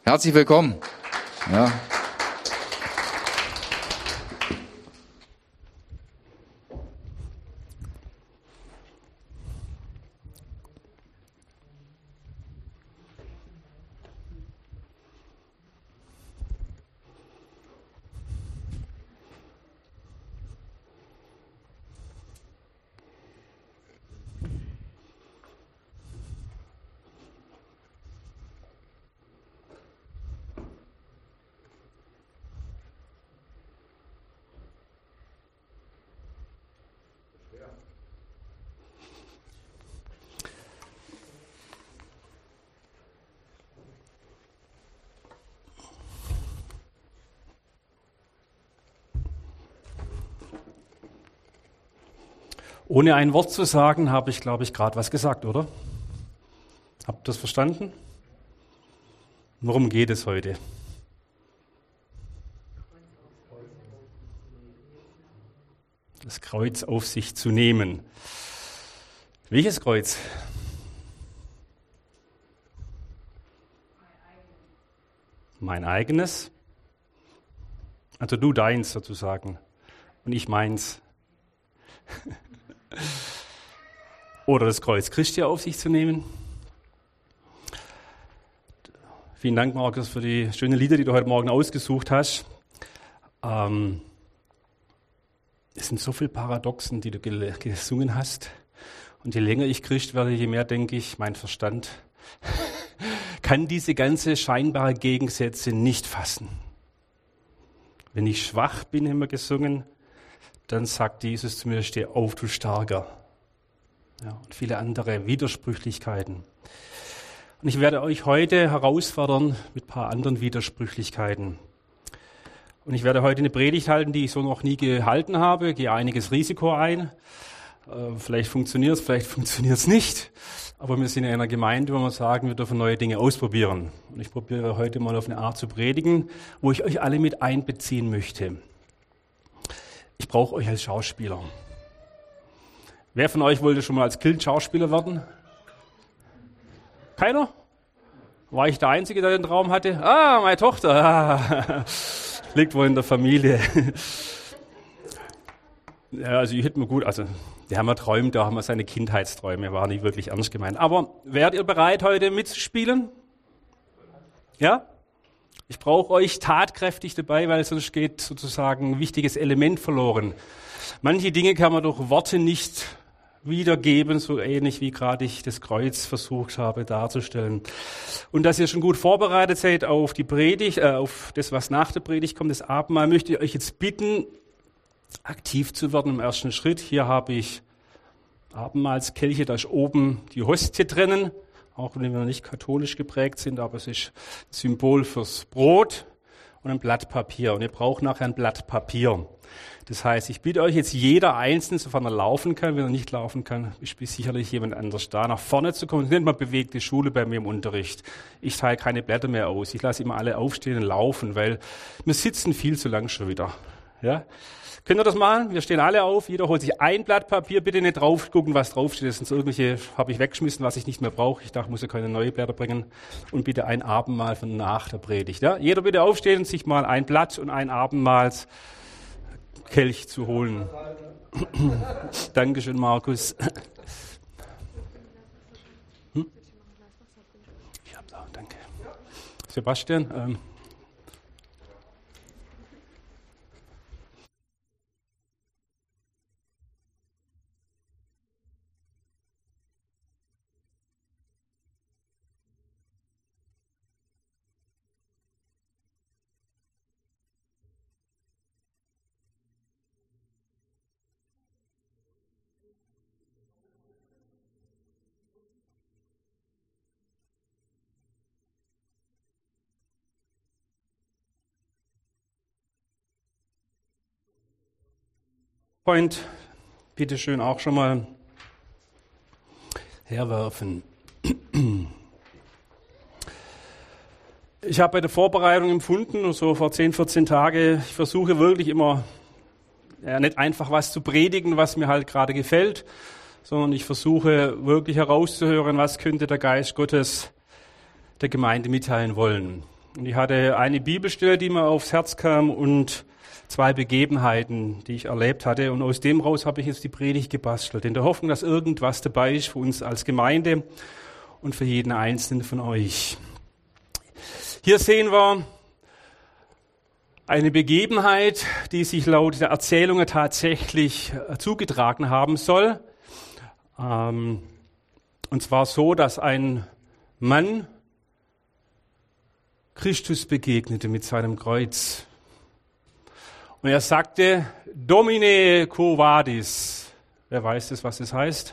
Herzlich willkommen. Ja. Ohne ein Wort zu sagen, habe ich, glaube ich, gerade was gesagt, oder? Habt ihr das verstanden? Worum geht es heute? Das Kreuz auf sich zu nehmen. Welches Kreuz? Mein eigenes? Also du deins sozusagen und ich meins. Oder das Kreuz Christi auf sich zu nehmen. Vielen Dank, Markus, für die schönen Lieder, die du heute Morgen ausgesucht hast. Es sind so viele Paradoxen, die du gesungen hast. Und je länger ich Christ werde, je mehr denke ich, mein Verstand kann diese ganze scheinbare Gegensätze nicht fassen. Wenn ich schwach bin, haben wir gesungen, dann sagt Jesus zu mir, steh auf, du Starker. Ja, und viele andere Widersprüchlichkeiten. Und ich werde euch heute herausfordern mit ein paar anderen Widersprüchlichkeiten. Und ich werde heute eine Predigt halten, die ich so noch nie gehalten habe, gehe einiges Risiko ein. Vielleicht funktioniert es nicht. Aber wir sind in einer Gemeinde, wo wir sagen, wir dürfen neue Dinge ausprobieren. Und ich probiere heute mal auf eine Art zu predigen, wo ich euch alle mit einbeziehen möchte. Ich brauche euch als Schauspieler. Wer von euch wollte schon mal als Kind Schauspieler werden? Keiner? War ich der Einzige, der den Traum hatte? Meine Tochter. Liegt wohl in der Familie. Ja, also ich hätte mir gut, also der haben wir träumt, da haben wir seine Kindheitsträume, war nicht wirklich ernst gemeint. Aber wärt ihr bereit, heute mitzuspielen? Ja? Ich brauche euch tatkräftig dabei, weil sonst geht sozusagen ein wichtiges Element verloren. Manche Dinge kann man durch Worte nicht wiedergeben, so ähnlich wie gerade ich das Kreuz versucht habe darzustellen. Und dass ihr schon gut vorbereitet seid auf die Predigt, auf das, was nach der Predigt kommt, das Abendmahl, möchte ich euch jetzt bitten, aktiv zu werden im ersten Schritt. Hier habe ich Abendmahlskelche, da ist oben die Hostie drinnen. Auch wenn wir nicht katholisch geprägt sind, aber es ist ein Symbol fürs Brot und ein Blatt Papier. Und ihr braucht nachher ein Blatt Papier. Das heißt, ich bitte euch jetzt jeder Einzelne, sofern er laufen kann, wenn er nicht laufen kann, ist sicherlich jemand anders da, nach vorne zu kommen. Das nennt man bewegte Schule bei mir im Unterricht. Ich teile keine Blätter mehr aus. Ich lasse immer alle aufstehen und laufen, weil wir sitzen viel zu lang schon wieder. Ja? Könnt ihr das machen? Wir stehen alle auf, jeder holt sich ein Blatt Papier, bitte nicht drauf gucken, was draufsteht. Das sind so irgendwelche, habe ich weggeschmissen, was ich nicht mehr brauche. Ich dachte, ich muss ja keine neue Blätter bringen. Und bitte ein Abendmahl von nach der Predigt. Ja? Jeder bitte aufstehen und sich mal ein Blatt und ein Abendmahlskelch zu holen. Dankeschön, Markus. Ich hab da, danke. Sebastian, Point, bitte schön auch schon mal herwerfen. Ich habe bei der Vorbereitung empfunden, so vor 10, 14 Tagen, ich versuche wirklich immer nicht einfach was zu predigen, was mir halt gerade gefällt, sondern ich versuche wirklich herauszuhören, was könnte der Geist Gottes der Gemeinde mitteilen wollen. Und ich hatte eine Bibelstelle, die mir aufs Herz kam und 2 Begebenheiten, die ich erlebt hatte. Und aus dem raus habe ich jetzt die Predigt gebastelt, in der Hoffnung, dass irgendwas dabei ist für uns als Gemeinde und für jeden Einzelnen von euch. Hier sehen wir eine Begebenheit, die sich laut der Erzählungen tatsächlich zugetragen haben soll. Und zwar so, dass ein Mann Christus begegnete mit seinem Kreuz. Und er sagte, Domine quo vadis. Wer weiß das, was das heißt?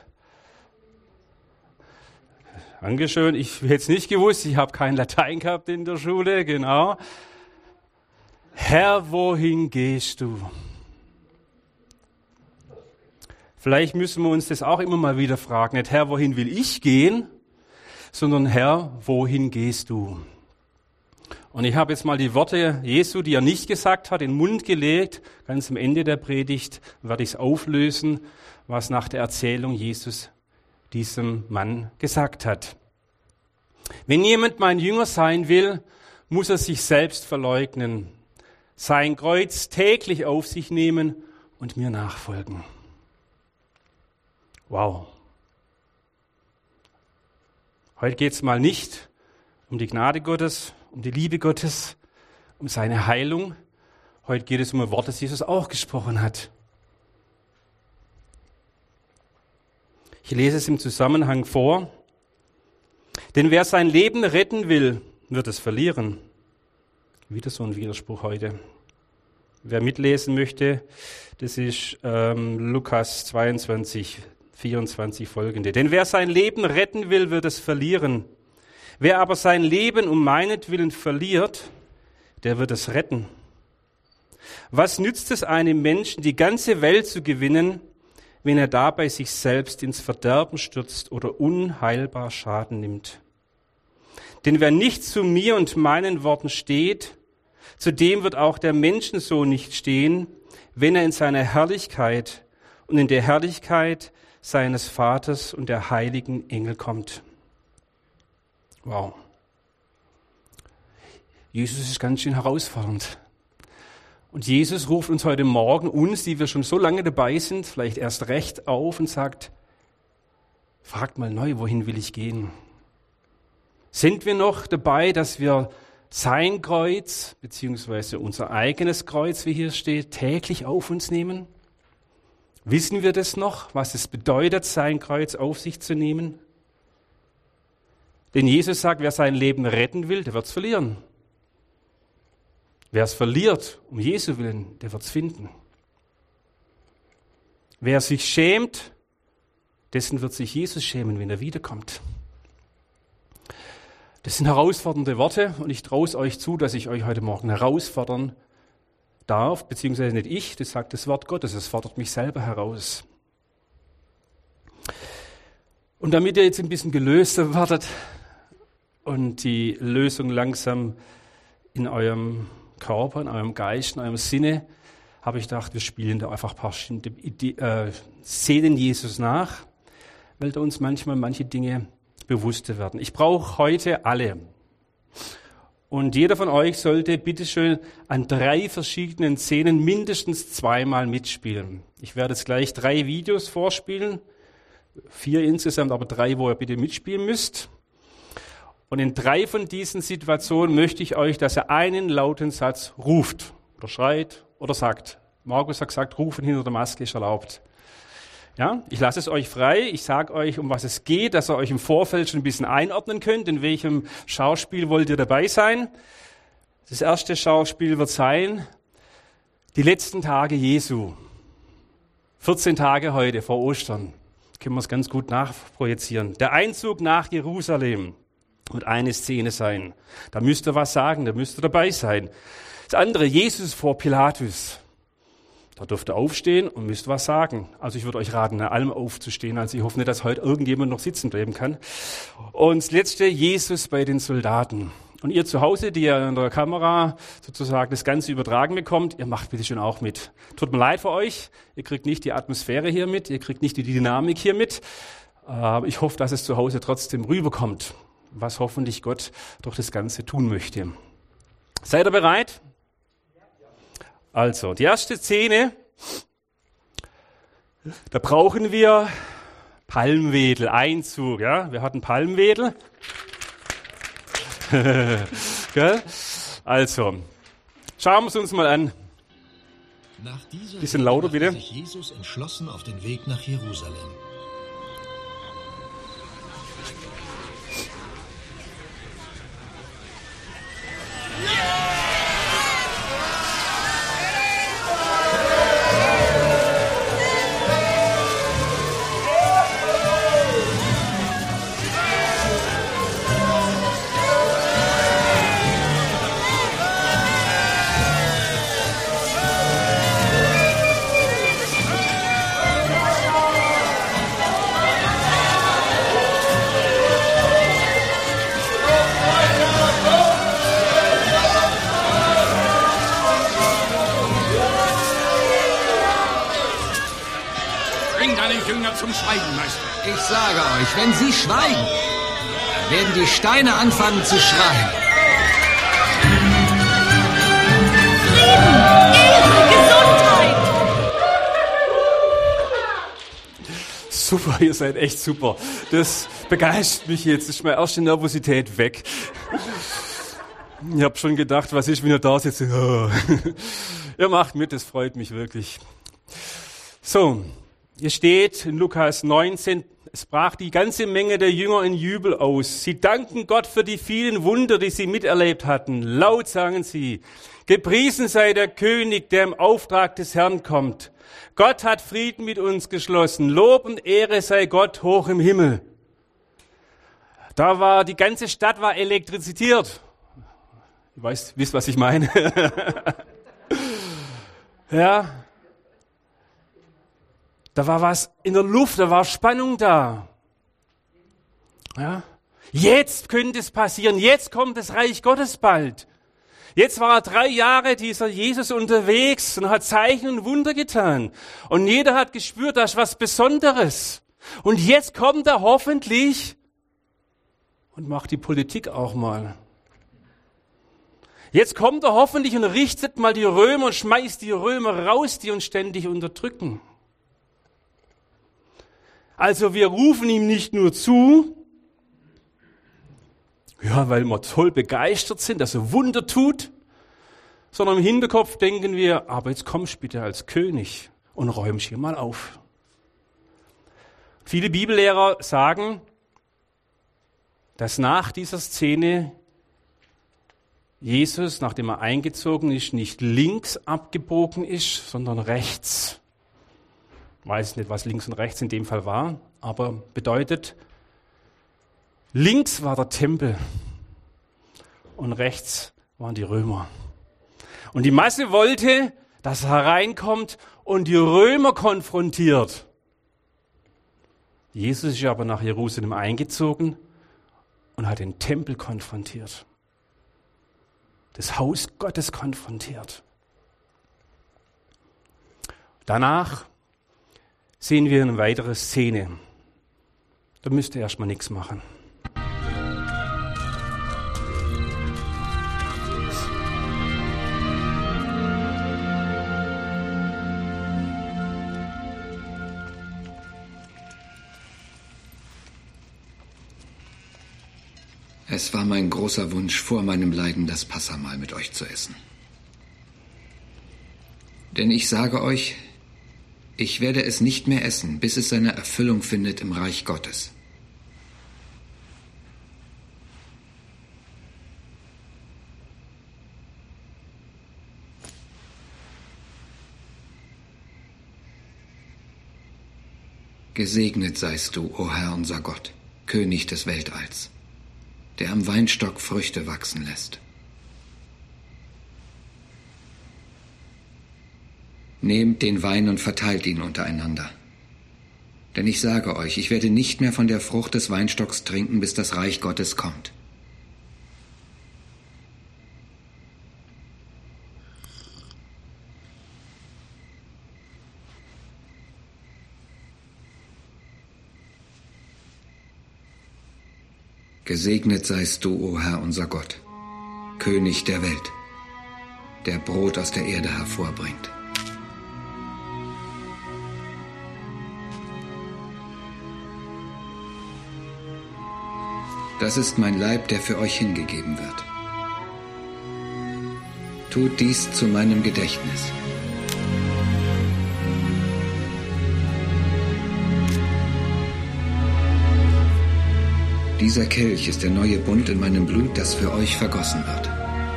Dankeschön. Ich hätte es nicht gewusst. Ich habe kein Latein gehabt in der Schule. Genau. Herr, wohin gehst du? Vielleicht müssen wir uns das auch immer mal wieder fragen. Nicht Herr, wohin will ich gehen? Sondern Herr, wohin gehst du? Und ich habe jetzt mal die Worte Jesu, die er nicht gesagt hat, in den Mund gelegt. Ganz am Ende der Predigt werde ich es auflösen, was nach der Erzählung Jesus diesem Mann gesagt hat. Wenn jemand mein Jünger sein will, muss er sich selbst verleugnen, sein Kreuz täglich auf sich nehmen und mir nachfolgen. Wow. Heute geht es mal nicht um die Gnade Gottes, um die Liebe Gottes, um seine Heilung. Heute geht es um ein Wort, das Jesus auch gesprochen hat. Ich lese es im Zusammenhang vor. Denn wer sein Leben retten will, wird es verlieren. Wieder so ein Widerspruch heute. Wer mitlesen möchte, das ist Lukas 22, 24 folgende. Denn wer sein Leben retten will, wird es verlieren. Wer aber sein Leben um meinetwillen verliert, der wird es retten. Was nützt es einem Menschen, die ganze Welt zu gewinnen, wenn er dabei sich selbst ins Verderben stürzt oder unheilbar Schaden nimmt? Denn wer nicht zu mir und meinen Worten steht, zu dem wird auch der Menschensohn nicht stehen, wenn er in seiner Herrlichkeit und in der Herrlichkeit seines Vaters und der heiligen Engel kommt. Wow. Jesus ist ganz schön herausfordernd. Und Jesus ruft uns heute Morgen, uns, die wir schon so lange dabei sind, vielleicht erst recht auf und sagt, fragt mal neu, wohin will ich gehen? Sind wir noch dabei, dass wir sein Kreuz, beziehungsweise unser eigenes Kreuz, wie hier steht, täglich auf uns nehmen? Wissen wir das noch, was es bedeutet, sein Kreuz auf sich zu nehmen? Denn Jesus sagt, wer sein Leben retten will, der wird es verlieren. Wer es verliert, um Jesu willen, der wird es finden. Wer sich schämt, dessen wird sich Jesus schämen, wenn er wiederkommt. Das sind herausfordernde Worte und ich traue es euch zu, dass ich euch heute Morgen herausfordern darf, beziehungsweise nicht ich, das sagt das Wort Gottes, es fordert mich selber heraus. Und damit ihr jetzt ein bisschen gelöster werdet und die Lösung langsam in eurem Körper, in eurem Geist, in eurem Sinne, habe ich gedacht, wir spielen da einfach ein paar Szenen Jesus nach, weil da uns manchmal manche Dinge bewusster werden. Ich brauche heute alle. Und jeder von euch sollte bitteschön an 3 verschiedenen Szenen mindestens 2-mal mitspielen. Ich werde jetzt gleich 3 Videos vorspielen, 4 insgesamt, aber 3, wo ihr bitte mitspielen müsst. Und in 3 von diesen Situationen möchte ich euch, dass ihr einen lauten Satz ruft oder schreit oder sagt. Markus hat gesagt, rufen hinter der Maske ist erlaubt. Ja, ich lasse es euch frei. Ich sage euch, um was es geht, dass ihr euch im Vorfeld schon ein bisschen einordnen könnt. In welchem Schauspiel wollt ihr dabei sein? Das erste Schauspiel wird sein, die letzten Tage Jesu. 14 Tage heute vor Ostern. Können wir es ganz gut nachprojizieren. Der Einzug nach Jerusalem wird eine Szene sein. Da müsst ihr was sagen, da müsst ihr dabei sein. Das andere, Jesus vor Pilatus. Da dürft ihr aufstehen und müsst was sagen. Also ich würde euch raten, nach allem aufzustehen. Also ich hoffe nicht, dass heute irgendjemand noch sitzen bleiben kann. Und das letzte, Jesus bei den Soldaten. Und ihr zu Hause, die ihr in der Kamera sozusagen das Ganze übertragen bekommt, ihr macht bitte schon auch mit. Tut mir leid für euch, ihr kriegt nicht die Atmosphäre hier mit, ihr kriegt nicht die Dynamik hier mit. Aber ich hoffe, dass es zu Hause trotzdem rüberkommt, was hoffentlich Gott durch das Ganze tun möchte. Seid ihr bereit? Also, die erste Szene, da brauchen wir Palmwedel, Einzug. Ja? Wir hatten Palmwedel. Also, schauen wir es uns mal an. Nach dieser Bisschen lauter, bitte. machte sich Jesus entschlossen auf den Weg nach Jerusalem. Bring deine Jünger zum Schweigen, Meister. Ich sage euch, wenn sie schweigen, dann werden die Steine anfangen zu schreien. Super, ihr seid echt super. Das begeistert mich jetzt. Das ist meine erste Nervosität weg. Ich habe schon gedacht, was ist, wenn ihr da sitzt? Ihr macht mit, das freut mich wirklich. So, hier steht in Lukas 19, es brach die ganze Menge der Jünger in Jubel aus. Sie danken Gott für die vielen Wunder, die sie miterlebt hatten. Laut sangen sie, gepriesen sei der König, der im Auftrag des Herrn kommt. Gott hat Frieden mit uns geschlossen. Lob und Ehre sei Gott hoch im Himmel. Die ganze Stadt war elektriziert. Ihr wisst, was ich meine. Ja. Da war was in der Luft, da war Spannung da. Ja. Jetzt könnte es passieren, jetzt kommt das Reich Gottes bald. Jetzt war 3 Jahre dieser Jesus unterwegs und hat Zeichen und Wunder getan. Und jeder hat gespürt, das ist was Besonderes. Und jetzt kommt er hoffentlich und macht die Politik auch mal. Jetzt kommt er hoffentlich und richtet mal die Römer und schmeißt die Römer raus, die uns ständig unterdrücken. Also wir rufen ihm nicht nur zu, ja, weil wir toll begeistert sind, dass er Wunder tut, sondern im Hinterkopf denken wir, aber jetzt kommst bitte als König und räumst hier mal auf. Viele Bibellehrer sagen, dass nach dieser Szene Jesus, nachdem er eingezogen ist, nicht links abgebogen ist, sondern rechts. Ich weiß nicht, was links und rechts in dem Fall war, aber bedeutet, links war der Tempel und rechts waren die Römer. Und die Masse wollte, dass er hereinkommt und die Römer konfrontiert. Jesus ist aber nach Jerusalem eingezogen und hat den Tempel konfrontiert. Das Haus Gottes konfrontiert. Danach sehen wir eine weitere Szene. Da müsst ihr erstmal nichts machen. Es war mein großer Wunsch, vor meinem Leiden das Passahmahl mit euch zu essen. Denn ich sage euch, ich werde es nicht mehr essen, bis es seine Erfüllung findet im Reich Gottes. Gesegnet seist du, o Herr unser Gott, König des Weltalls, der am Weinstock Früchte wachsen lässt. Nehmt den Wein und verteilt ihn untereinander. Denn ich sage euch, ich werde nicht mehr von der Frucht des Weinstocks trinken, bis das Reich Gottes kommt. Gesegnet seist du, o Herr unser Gott, König der Welt, der Brot aus der Erde hervorbringt. Das ist mein Leib, der für euch hingegeben wird. Tut dies zu meinem Gedächtnis. Dieser Kelch ist der neue Bund in meinem Blut, das für euch vergossen wird.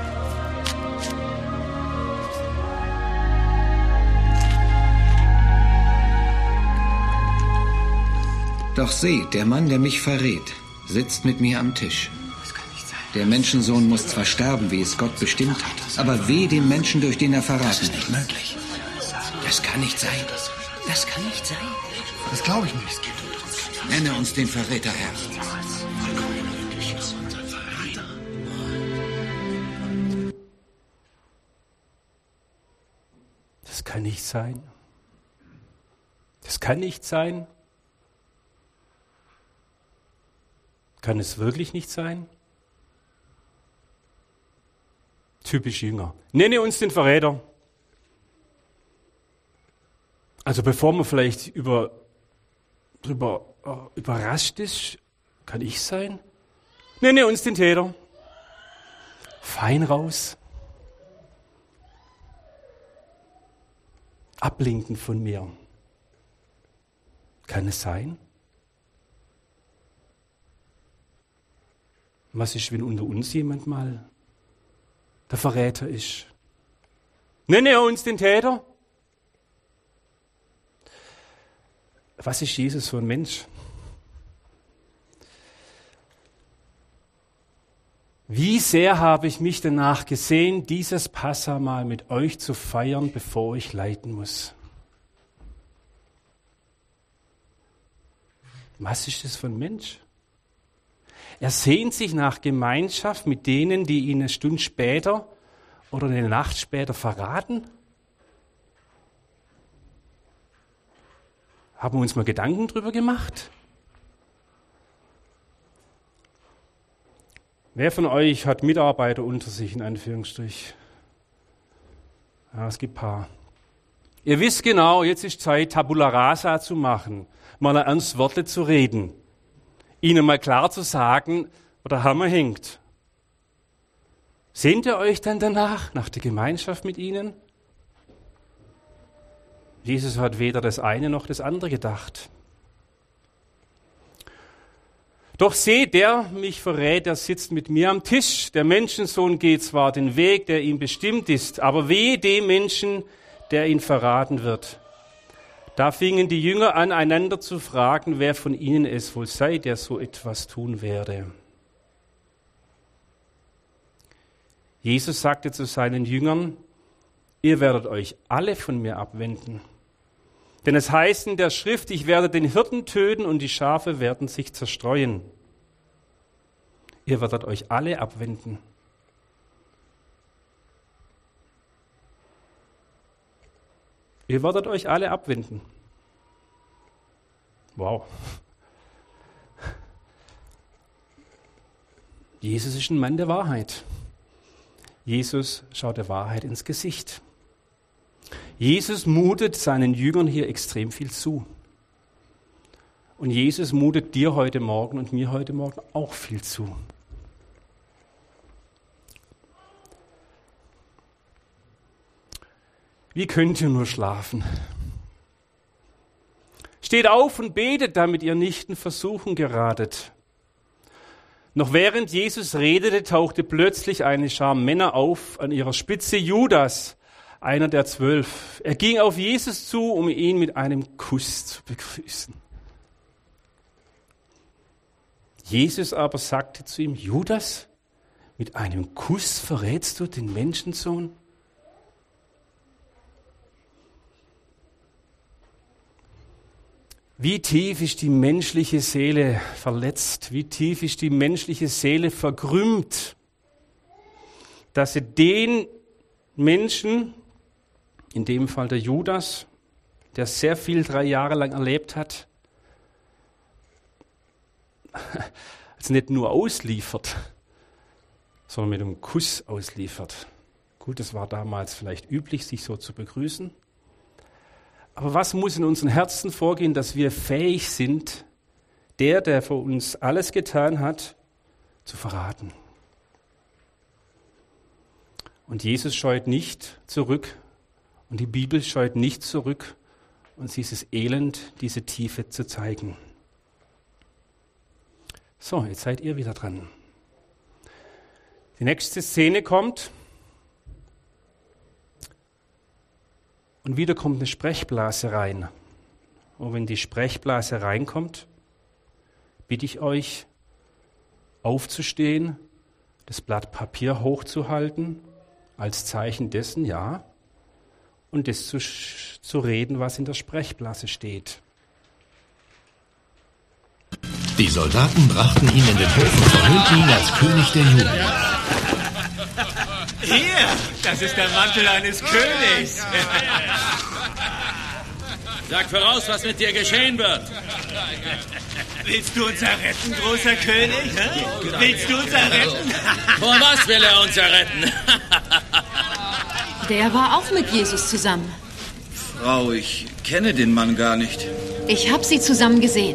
Doch seht, der Mann, der mich verrät, sitzt mit mir am Tisch. Der Menschensohn muss zwar sterben, wie es Gott bestimmt hat, aber weh dem Menschen, durch den er verraten wird. Das ist nicht möglich. Das kann nicht sein. Das kann nicht sein. Das glaube ich nicht. Nenne uns den Verräter, Herr. Das kann nicht sein. Das kann nicht sein. Kann es wirklich nicht sein? Typisch Jünger. Nenne uns den Verräter. Also bevor man vielleicht überrascht ist, kann ich sein? Nenne uns den Täter. Fein raus. Ablenken von mir. Kann es sein? Was ist, wenn unter uns jemand mal der Verräter ist? Nenne er uns den Täter? Was ist Jesus für ein Mensch? Wie sehr habe ich mich danach gesehen, dieses Passamal mit euch zu feiern, bevor ich leiden muss. Was ist das für ein Mensch? Er sehnt sich nach Gemeinschaft mit denen, die ihn eine Stunde später oder eine Nacht später verraten. Haben wir uns mal Gedanken drüber gemacht? Wer von euch hat Mitarbeiter unter sich, in Anführungsstrich? Ja, es gibt ein paar. Ihr wisst genau, jetzt ist Zeit, Tabula Rasa zu machen, mal ein ernstes Wort zu reden, ihnen mal klar zu sagen, wo der Hammer hängt. Sehnt ihr euch dann danach, nach der Gemeinschaft mit ihnen? Jesus hat weder das eine noch das andere gedacht. Doch seht, der mich verrät, der sitzt mit mir am Tisch. Der Menschensohn geht zwar den Weg, der ihm bestimmt ist, aber wehe dem Menschen, der ihn verraten wird. Da fingen die Jünger an, einander zu fragen, wer von ihnen es wohl sei, der so etwas tun werde. Jesus sagte zu seinen Jüngern, ihr werdet euch alle von mir abwenden. Denn es heißt in der Schrift, ich werde den Hirten töten und die Schafe werden sich zerstreuen. Ihr werdet euch alle abwenden. Ihr werdet euch alle abwenden. Wow. Jesus ist ein Mann der Wahrheit. Jesus schaut der Wahrheit ins Gesicht. Jesus mutet seinen Jüngern hier extrem viel zu. Und Jesus mutet dir heute Morgen und mir heute Morgen auch viel zu. Wie könnt ihr nur schlafen? Steht auf und betet, damit ihr nicht in Versuchung geratet. Noch während Jesus redete, tauchte plötzlich eine Schar Männer auf, an ihrer Spitze Judas, einer der 12. Er ging auf Jesus zu, um ihn mit einem Kuss zu begrüßen. Jesus aber sagte zu ihm, Judas, mit einem Kuss verrätst du den Menschensohn? Wie tief ist die menschliche Seele verletzt? Wie tief ist die menschliche Seele verkrümmt, dass sie den Menschen, in dem Fall der Judas, der sehr viel 3 Jahre lang erlebt hat, also nicht nur ausliefert, sondern mit einem Kuss ausliefert. Gut, es war damals vielleicht üblich, sich so zu begrüßen. Aber was muss in unseren Herzen vorgehen, dass wir fähig sind, der für uns alles getan hat, zu verraten? Und Jesus scheut nicht zurück und die Bibel scheut nicht zurück, uns dieses Elend, diese Tiefe zu zeigen. So, jetzt seid ihr wieder dran. Die nächste Szene kommt und wieder kommt eine Sprechblase rein. Und wenn die Sprechblase reinkommt, bitte ich euch, aufzustehen, das Blatt Papier hochzuhalten, als Zeichen dessen, ja, und das zu reden, was in der Sprechblase steht. Die Soldaten brachten ihn in den Hof und verhöhnten ihn als König der Juden. Hier, das ist der Mantel eines Königs. Sag voraus, was mit dir geschehen wird. Willst du uns erretten, großer König? Willst du uns erretten? Vor was will er uns erretten? Der war auch mit Jesus zusammen. Frau, ich kenne den Mann gar nicht. Ich habe sie zusammen gesehen.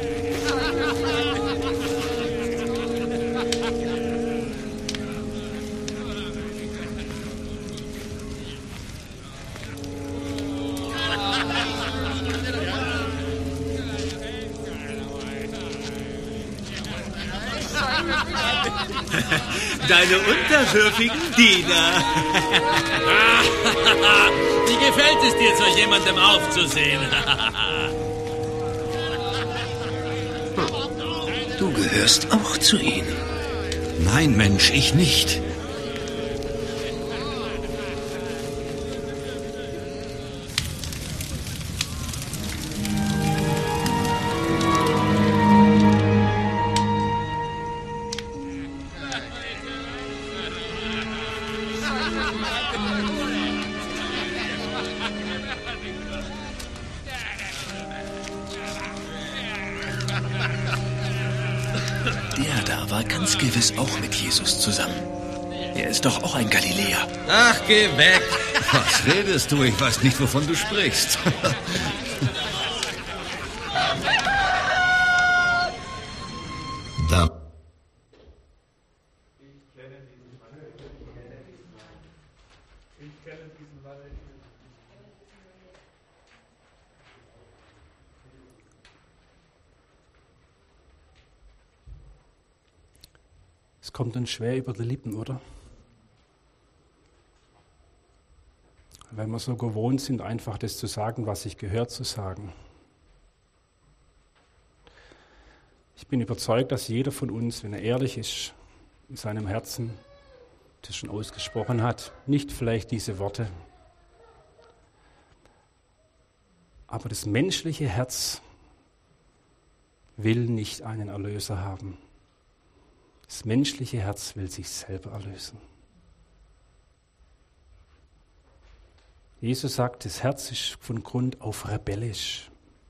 Deine unterwürfigen Diener. Wie gefällt es dir, so jemandem aufzusehen? Du gehörst auch zu ihnen. Nein, Mensch, ich nicht. Der da war ganz gewiss auch mit Jesus zusammen. Er ist doch auch ein Galiläer. Ach, geh weg. Was redest du? Ich weiß nicht, wovon du sprichst. Da. Es kommt uns schwer über die Lippen, oder? Weil wir so gewohnt sind, einfach das zu sagen, was sich gehört zu sagen. Ich bin überzeugt, dass jeder von uns, wenn er ehrlich ist, in seinem Herzen das schon ausgesprochen hat. Nicht vielleicht diese Worte, aber das menschliche Herz will nicht einen Erlöser haben. Das menschliche Herz will sich selber erlösen. Jesus sagt, das Herz ist von Grund auf rebellisch.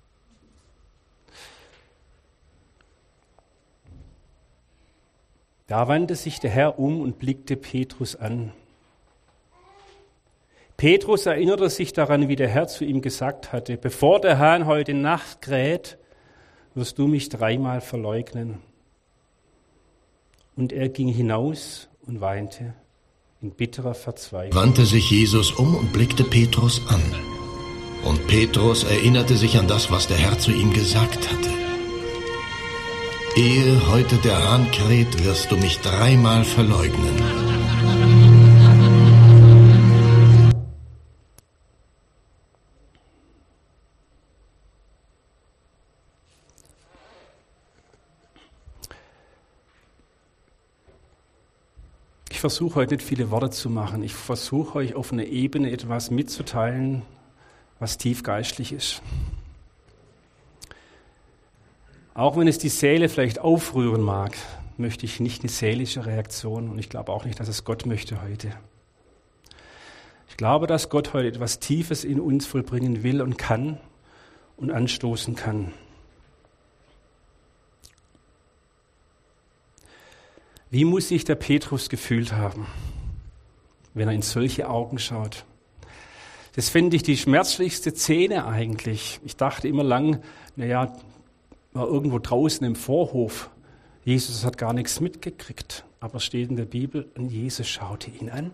Da wandte sich der Herr um und blickte Petrus an. Petrus erinnerte sich daran, wie der Herr zu ihm gesagt hatte, bevor der Hahn heute Nacht kräht, wirst du mich 3-mal verleugnen. Und er ging hinaus und weinte in bitterer Verzweiflung. Wandte sich Jesus um und blickte Petrus an. Und Petrus erinnerte sich an das, was der Herr zu ihm gesagt hatte. Ehe heute der Hahn kräht, wirst du mich 3-mal verleugnen. Ich versuche heute nicht viele Worte zu machen. Ich versuche euch auf einer Ebene etwas mitzuteilen, was tief geistlich ist. Auch wenn es die Seele vielleicht aufrühren mag, möchte ich nicht eine seelische Reaktion und ich glaube auch nicht, dass es Gott möchte heute. Ich glaube, dass Gott heute etwas Tiefes in uns vollbringen will und kann und anstoßen kann. Wie muss sich der Petrus gefühlt haben? wenn er in solche Augen schaut. Das finde ich die schmerzlichste Szene eigentlich. Ich dachte immer lang, war irgendwo draußen im Vorhof. Jesus hat gar nichts mitgekriegt. Aber es steht in der Bibel, und Jesus schaute ihn an.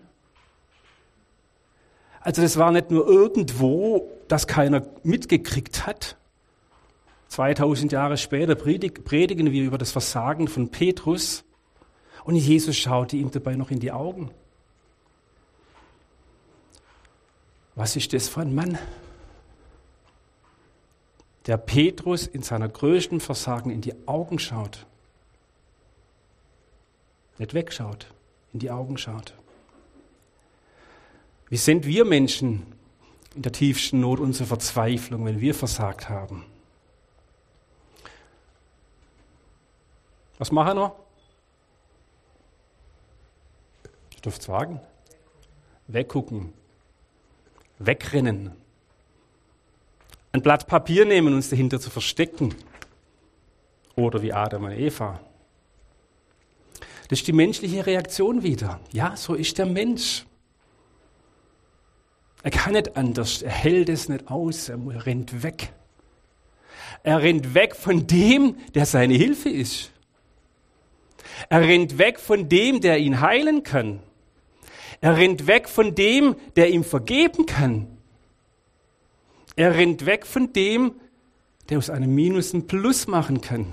Also das war nicht nur irgendwo, das keiner mitgekriegt hat. 2000 Jahre später predigen wir über das Versagen von Petrus. Und Jesus schaute ihm dabei noch in die Augen. Was ist das für ein Mann? Der Petrus in seiner größten Versagen in die Augen schaut. Nicht wegschaut, in die Augen schaut. Wie sind wir Menschen in der tiefsten Not, unserer Verzweiflung, wenn wir versagt haben? Was machen wir? Ich dürfte sagen. Weggucken. Wegrennen. Ein Blatt Papier nehmen, uns dahinter zu verstecken. Oder wie Adam und Eva. Das ist die menschliche Reaktion wieder. Ja, so ist der Mensch. Er kann nicht anders. Er hält es nicht aus. Er rennt weg. Er rennt weg von dem, der seine Hilfe ist. Er rennt weg von dem, der ihn heilen kann. Er rennt weg von dem, der ihm vergeben kann. Er rennt weg von dem, der aus einem Minus ein Plus machen kann.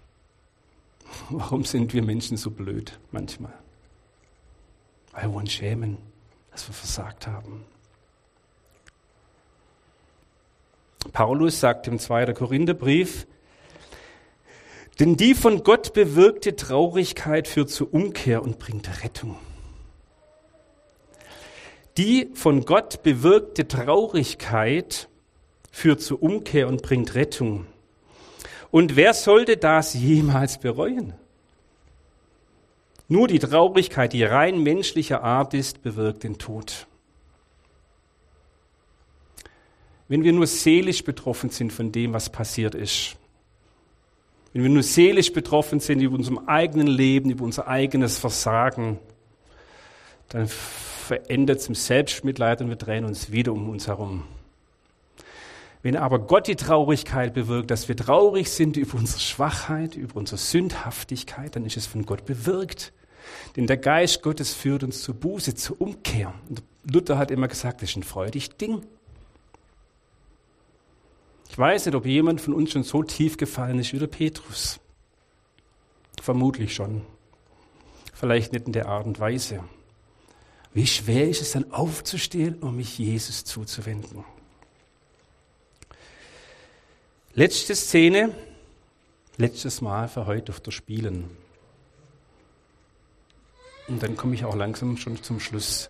Warum sind wir Menschen so blöd manchmal? Weil wir uns schämen, dass wir versagt haben. Paulus sagt im 2. Korintherbrief, denn die von Gott bewirkte Traurigkeit führt zur Umkehr und bringt Rettung. Die von Gott bewirkte Traurigkeit führt zur Umkehr und bringt Rettung. Und wer sollte das jemals bereuen? Nur die Traurigkeit, die rein menschlicher Art ist, bewirkt den Tod. Wenn wir nur seelisch betroffen sind von dem, was passiert ist, wenn wir nur seelisch betroffen sind über unserem eigenen Leben, über unser eigenes Versagen, dann verändert es im Selbstmitleid und wir drehen uns wieder um uns herum. Wenn aber Gott die Traurigkeit bewirkt, dass wir traurig sind über unsere Schwachheit, über unsere Sündhaftigkeit, dann ist es von Gott bewirkt. Denn der Geist Gottes führt uns zur Buße, zur Umkehr. Und Luther hat immer gesagt, das ist ein freudiges Ding. Ich weiß nicht, ob jemand von uns schon so tief gefallen ist wie der Petrus. Vermutlich schon. Vielleicht nicht in der Art und Weise. Wie schwer ist es dann aufzustehen, um mich Jesus zuzuwenden? Letzte Szene, letztes Mal für heute auf der Spielen. Und dann komme ich auch langsam schon zum Schluss.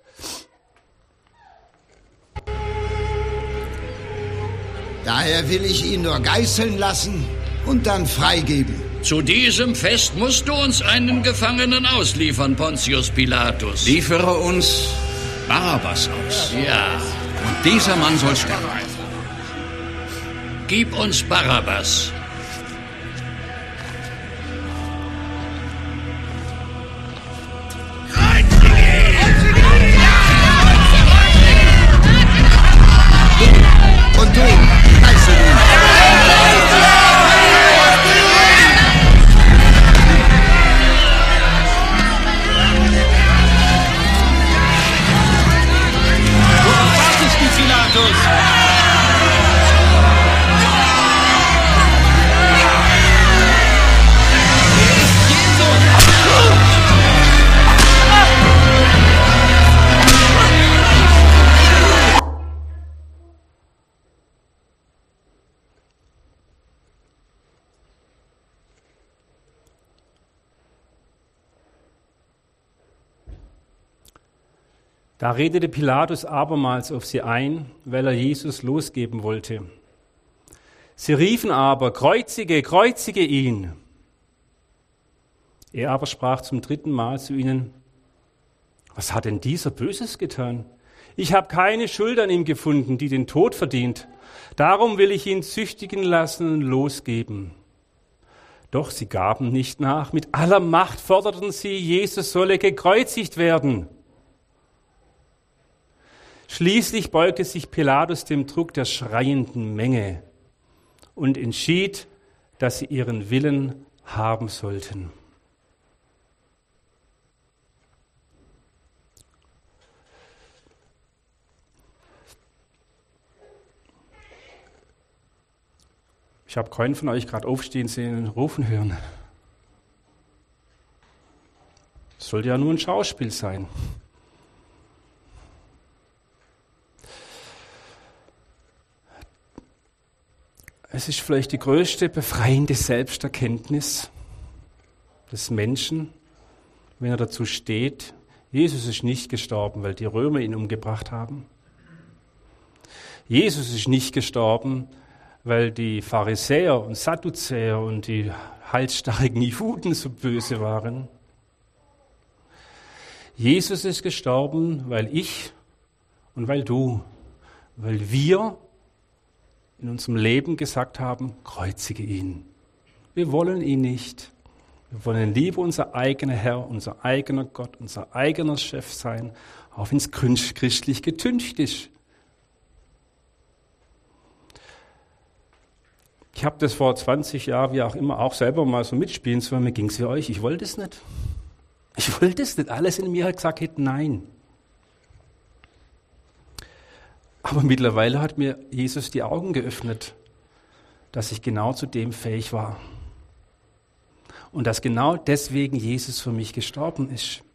Daher will ich ihn nur geißeln lassen und dann freigeben. Zu diesem Fest musst du uns einen Gefangenen ausliefern, Pontius Pilatus. Liefere uns Barabbas aus. Ja. Und dieser Mann soll sterben. Gib uns Barabbas. Und du, geißel ihn. Worauf wartest du, Pilatus? Da redete Pilatus abermals auf sie ein, weil er Jesus losgeben wollte. Sie riefen aber, kreuzige, kreuzige ihn. Er aber sprach zum 3. Mal zu ihnen, was hat denn dieser Böses getan? Ich habe keine Schuld an ihm gefunden, die den Tod verdient. Darum will ich ihn züchtigen lassen und losgeben. Doch sie gaben nicht nach. Mit aller Macht forderten sie, Jesus solle gekreuzigt werden. Schließlich beugte sich Pilatus dem Druck der schreienden Menge und entschied, dass sie ihren Willen haben sollten. Ich habe keinen von euch gerade aufstehen sehen und rufen hören. Es sollte ja nur ein Schauspiel sein. Es ist vielleicht die größte befreiende Selbsterkenntnis des Menschen, wenn er dazu steht, Jesus ist nicht gestorben, weil die Römer ihn umgebracht haben. Jesus ist nicht gestorben, weil die Pharisäer und Sadduzäer und die halsstarrigen Juden so böse waren. Jesus ist gestorben, weil ich und weil du, weil wir in unserem Leben gesagt haben, kreuzige ihn. Wir wollen ihn nicht. Wir wollen lieber unser eigener Herr, unser eigener Gott, unser eigener Chef sein, auch wenn es christlich getüncht ist. Ich habe das vor 20 Jahren, wie auch immer, auch selber mal so mitspielen sollen. Mir ging es wie euch. Ich wollte es nicht. Ich wollte es nicht. Alles in mir hat gesagt, nein. Aber mittlerweile hat mir Jesus die Augen geöffnet, dass ich genau zu dem fähig war. Und dass genau deswegen Jesus für mich gestorben ist.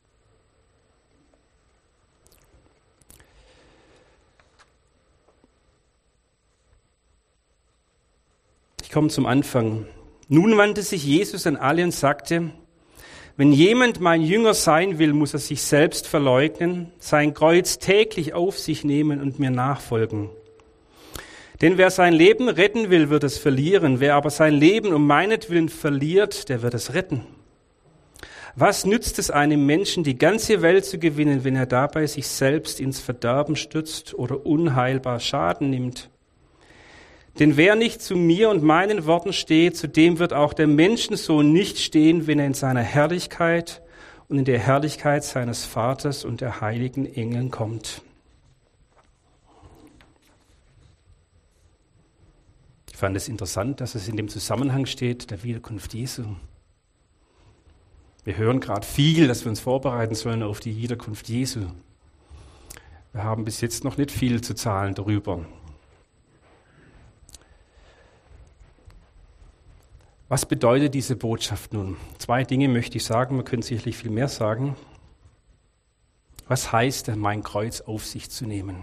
Ich komme zum Anfang. Nun wandte sich Jesus an alle und sagte, wenn jemand mein Jünger sein will, muss er sich selbst verleugnen, sein Kreuz täglich auf sich nehmen und mir nachfolgen. Denn wer sein Leben retten will, wird es verlieren. Wer aber sein Leben um meinetwillen verliert, der wird es retten. Was nützt es einem Menschen, die ganze Welt zu gewinnen, wenn er dabei sich selbst ins Verderben stürzt oder unheilbar Schaden nimmt? Denn wer nicht zu mir und meinen Worten steht, zu dem wird auch der Menschensohn nicht stehen, wenn er in seiner Herrlichkeit und in der Herrlichkeit seines Vaters und der heiligen Engeln kommt. Ich fand es interessant, dass es in dem Zusammenhang steht, der Wiederkunft Jesu. Wir hören gerade viel, dass wir uns vorbereiten sollen auf die Wiederkunft Jesu. Wir haben bis jetzt noch nicht viel zu zahlen darüber. Was bedeutet diese Botschaft nun? 2 Dinge möchte ich sagen, man könnte sicherlich viel mehr sagen. Was heißt denn, mein Kreuz auf sich zu nehmen?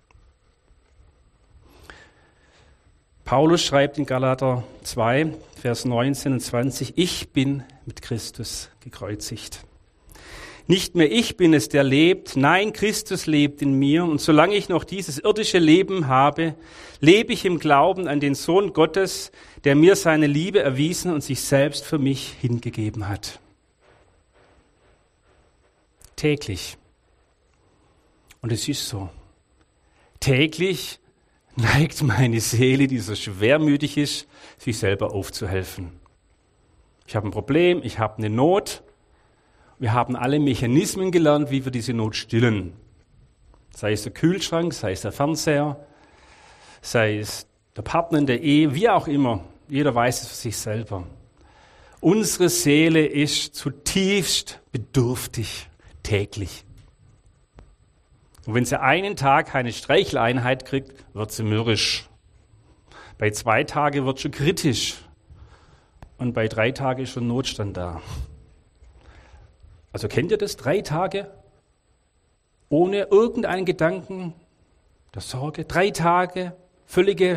Paulus schreibt in Galater 2, Vers 19 und 20, ich bin mit Christus gekreuzigt. Nicht mehr ich bin es, der lebt, nein, Christus lebt in mir. Und solange ich noch dieses irdische Leben habe, lebe ich im Glauben an den Sohn Gottes, der mir seine Liebe erwiesen und sich selbst für mich hingegeben hat. Täglich. Und es ist so. Täglich neigt meine Seele, die so schwermütig ist, sich selber aufzuhelfen. Ich habe ein Problem, ich habe eine Not. Wir haben alle Mechanismen gelernt, wie wir diese Not stillen. Sei es der Kühlschrank, sei es der Fernseher, sei es der Partner in der Ehe, wie auch immer. Jeder weiß es für sich selber. Unsere Seele ist zutiefst bedürftig, täglich. Und wenn sie einen Tag keine Streicheleinheit kriegt, wird sie mürrisch. Bei 2 Tagen wird sie kritisch. Und bei 3 Tagen ist schon Notstand da. Also kennt ihr das? 3 Tage ohne irgendeinen Gedanken der Sorge. 3 Tage völlige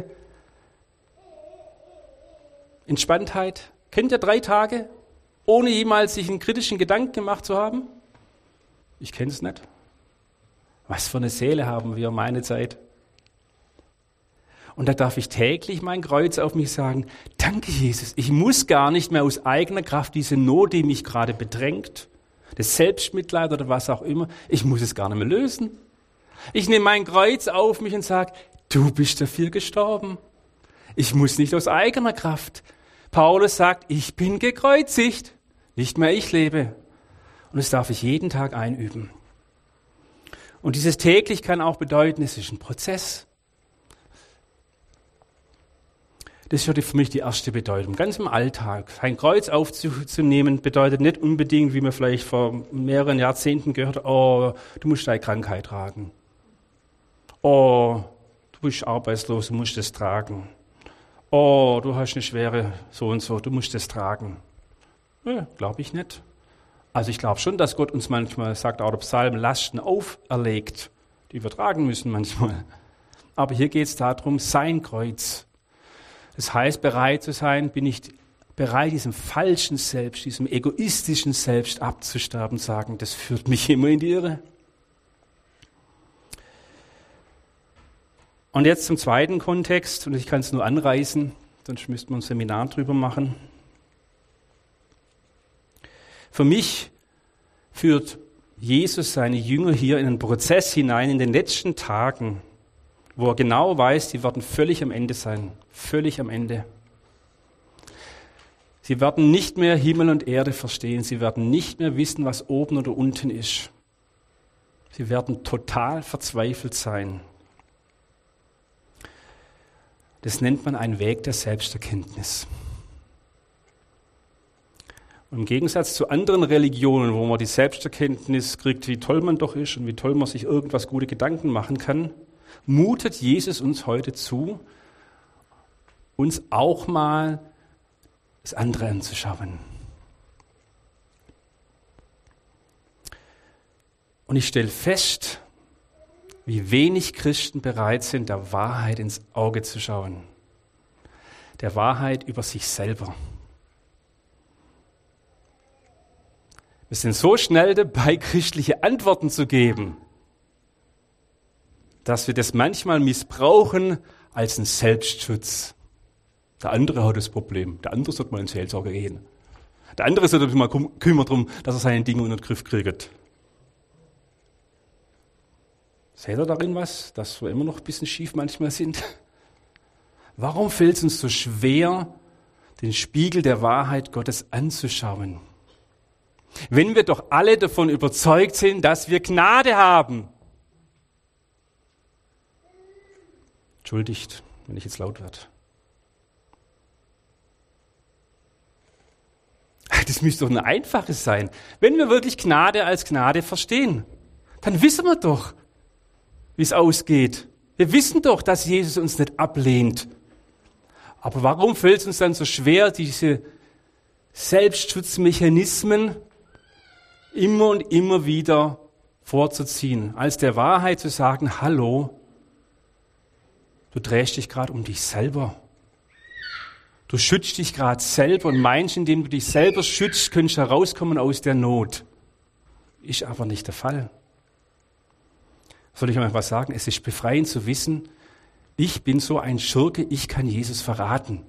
Entspanntheit. Kennt ihr 3 Tage, ohne jemals sich einen kritischen Gedanken gemacht zu haben? Ich kenne es nicht. Was für eine Seele haben wir, meine Zeit. Und da darf ich täglich mein Kreuz auf mich sagen, danke Jesus, ich muss gar nicht mehr aus eigener Kraft diese Not, die mich gerade bedrängt, das Selbstmitleid oder was auch immer, ich muss es gar nicht mehr lösen. Ich nehme mein Kreuz auf mich und sage, du bist dafür gestorben. Ich muss nicht aus eigener Kraft. Paulus sagt, ich bin gekreuzigt, nicht mehr ich lebe. Und das darf ich jeden Tag einüben. Und dieses täglich kann auch bedeuten, es ist ein Prozess. Das ist für mich die erste Bedeutung, ganz im Alltag. Ein Kreuz aufzunehmen bedeutet nicht unbedingt, wie man vielleicht vor mehreren Jahrzehnten gehört hat, oh, du musst deine Krankheit tragen. Oh, du bist arbeitslos, du musst das tragen. Oh, du hast eine schwere so und so, du musst das tragen. Ja, glaube ich nicht. Also ich glaube schon, dass Gott uns manchmal, sagt auch der Psalm, Lasten auferlegt, die wir tragen müssen manchmal. Aber hier geht es darum, sein Kreuz. Das heißt, bereit zu sein, bin ich bereit, diesem falschen Selbst, diesem egoistischen Selbst abzusterben, sagen, das führt mich immer in die Irre. Und jetzt zum zweiten Kontext, und ich kann es nur anreißen, sonst müssten wir ein Seminar drüber machen. Für mich führt Jesus seine Jünger hier in einen Prozess hinein, in den letzten Tagen, wo er genau weiß, die werden völlig am Ende sein. Völlig am Ende. Sie werden nicht mehr Himmel und Erde verstehen. Sie werden nicht mehr wissen, was oben oder unten ist. Sie werden total verzweifelt sein. Das nennt man einen Weg der Selbsterkenntnis. Und im Gegensatz zu anderen Religionen, wo man die Selbsterkenntnis kriegt, wie toll man doch ist und wie toll man sich irgendwas gute Gedanken machen kann, mutet Jesus uns heute zu, uns auch mal das andere anzuschauen. Und ich stelle fest, wie wenig Christen bereit sind, der Wahrheit ins Auge zu schauen. Der Wahrheit über sich selber. Wir sind so schnell dabei, christliche Antworten zu geben, dass wir das manchmal missbrauchen als einen Selbstschutz. Der andere hat das Problem. Der andere sollte mal ins Seelsorger gehen. Der andere sollte sich mal kümmern darum, dass er seine Dinge unter den Griff kriegt. Seht ihr darin was, dass wir immer noch ein bisschen schief manchmal sind? Warum fällt es uns so schwer, den Spiegel der Wahrheit Gottes anzuschauen? Wenn wir doch alle davon überzeugt sind, dass wir Gnade haben. Entschuldigt, wenn ich jetzt laut werde. Das müsste doch ein einfaches sein. Wenn wir wirklich Gnade als Gnade verstehen, dann wissen wir doch, wie es ausgeht. Wir wissen doch, dass Jesus uns nicht ablehnt. Aber warum fällt es uns dann so schwer, diese Selbstschutzmechanismen immer und immer wieder vorzuziehen, als der Wahrheit zu sagen, hallo, du drehst dich gerade um dich selber. Du schützt dich gerade selber und meinst, indem du dich selber schützt, könntest du herauskommen aus der Not. Ist aber nicht der Fall. Soll ich euch was sagen? Es ist befreiend zu wissen, ich bin so ein Schurke, ich kann Jesus verraten.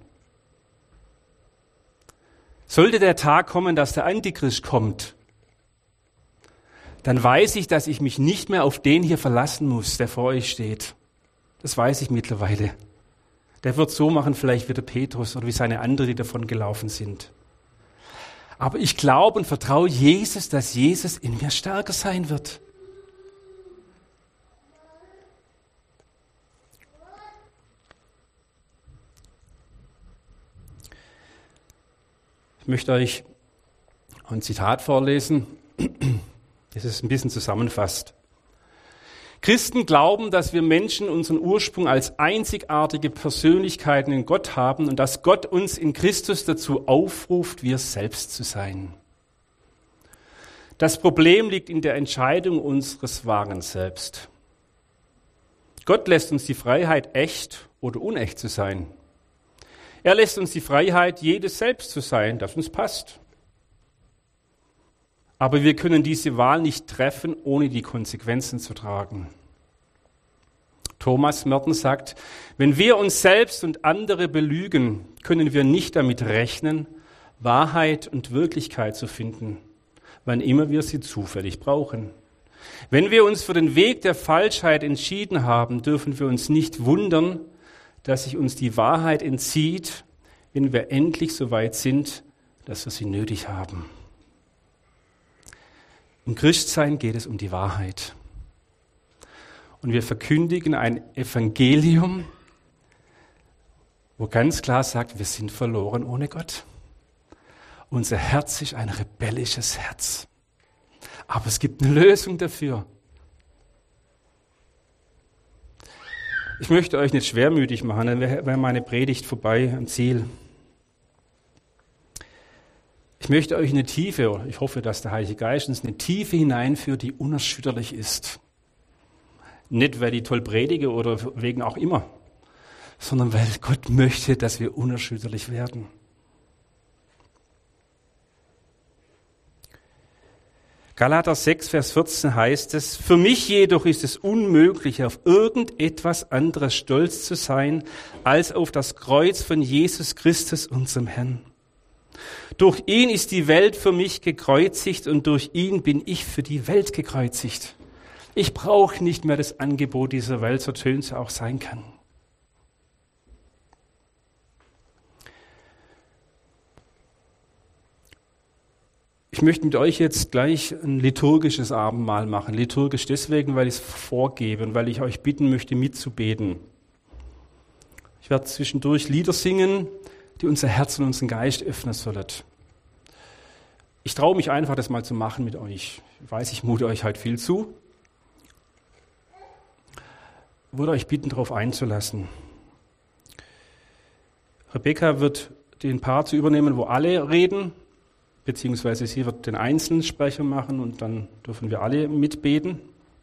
Sollte der Tag kommen, dass der Antichrist kommt, dann weiß ich, dass ich mich nicht mehr auf den hier verlassen muss, der vor euch steht. Das weiß ich mittlerweile. Der wird so machen, vielleicht wie der Petrus oder wie seine anderen, die davon gelaufen sind. Aber ich glaube und vertraue Jesus, dass Jesus in mir stärker sein wird. Ich möchte euch ein Zitat vorlesen, das es ein bisschen zusammenfasst. Christen glauben, dass wir Menschen unseren Ursprung als einzigartige Persönlichkeiten in Gott haben und dass Gott uns in Christus dazu aufruft, wir selbst zu sein. Das Problem liegt in der Entscheidung unseres wahren Selbst. Gott lässt uns die Freiheit, echt oder unecht zu sein. Er lässt uns die Freiheit, jedes Selbst zu sein, das uns passt. Aber wir können diese Wahl nicht treffen, ohne die Konsequenzen zu tragen. Thomas Merton sagt, wenn wir uns selbst und andere belügen, können wir nicht damit rechnen, Wahrheit und Wirklichkeit zu finden, wann immer wir sie zufällig brauchen. Wenn wir uns für den Weg der Falschheit entschieden haben, dürfen wir uns nicht wundern, dass sich uns die Wahrheit entzieht, wenn wir endlich so weit sind, dass wir sie nötig haben. Im Christsein geht es um die Wahrheit. Und wir verkündigen ein Evangelium, wo ganz klar sagt, wir sind verloren ohne Gott. Unser Herz ist ein rebellisches Herz. Aber es gibt eine Lösung dafür. Ich möchte euch nicht schwermütig machen, dann wäre meine Predigt vorbei am Ziel. Ich möchte euch eine Tiefe, oder ich hoffe, dass der Heilige Geist uns eine Tiefe hineinführt, die unerschütterlich ist. Nicht, weil ich toll predige oder wegen auch immer, sondern weil Gott möchte, dass wir unerschütterlich werden. Galater 6, Vers 14 heißt es, für mich jedoch ist es unmöglich, auf irgendetwas anderes stolz zu sein, als auf das Kreuz von Jesus Christus, unserem Herrn. Durch ihn ist die Welt für mich gekreuzigt und durch ihn bin ich für die Welt gekreuzigt. Ich brauche nicht mehr das Angebot dieser Welt, so schön es auch sein kann. Ich möchte mit euch jetzt gleich ein liturgisches Abendmahl machen. Liturgisch deswegen, weil ich es vorgebe und weil ich euch bitten möchte, mitzubeten. Ich werde zwischendurch Lieder singen, die unser Herz und unseren Geist öffnen sollen. Ich traue mich einfach, das mal zu machen mit euch. Ich weiß, ich mute euch halt viel zu. Ich würde euch bitten, darauf einzulassen. Rebecca wird den Part zu übernehmen, wo alle reden, beziehungsweise sie wird den einzelnen Sprecher machen und dann dürfen wir alle mitbeten.